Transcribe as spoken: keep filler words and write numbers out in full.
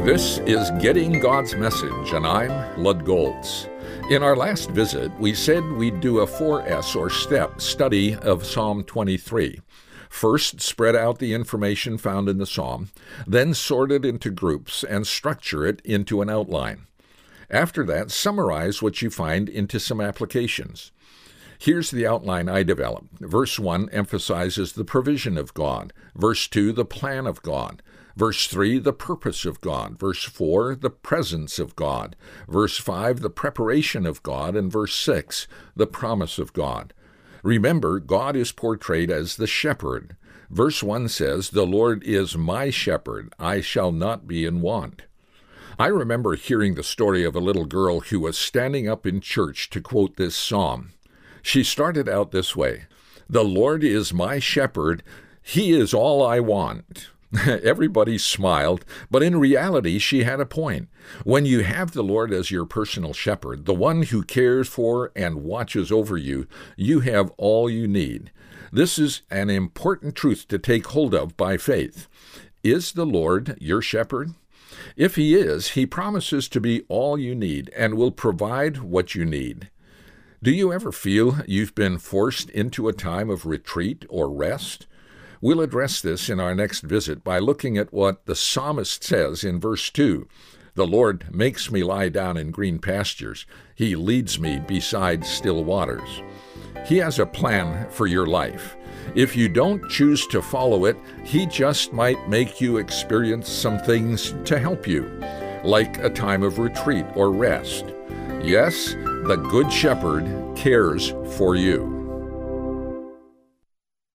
This is Getting God's Message, and I'm Lud Goltz. In our last visit, we said we'd do a four S or STEP study of Psalm twenty-three. First, spread out the information found in the psalm, then sort it into groups and structure it into an outline. After that, summarize what you find into some applications. Here's the outline I developed. Verse one emphasizes the provision of God. Verse two, the plan of God. Verse three, the purpose of God. Verse four, the presence of God. Verse five, the preparation of God. And verse six, the promise of God. Remember, God is portrayed as the shepherd. Verse one says, "The Lord is my shepherd, I shall not be in want." I remember hearing the story of a little girl who was standing up in church to quote this psalm. She started out this way, "The Lord is my shepherd, He is all I want." Everybody smiled, but in reality she had a point. When you have the Lord as your personal shepherd, the one who cares for and watches over you, you have all you need. This is an important truth to take hold of by faith. Is the Lord your shepherd? If He is, He promises to be all you need and will provide what you need. Do you ever feel you've been forced into a time of retreat or rest? We'll address this in our next visit by looking at what the psalmist says in verse two. "The Lord makes me lie down in green pastures. He leads me beside still waters." He has a plan for your life. If you don't choose to follow it, He just might make you experience some things to help you, like a time of retreat or rest. Yes, the Good Shepherd cares for you.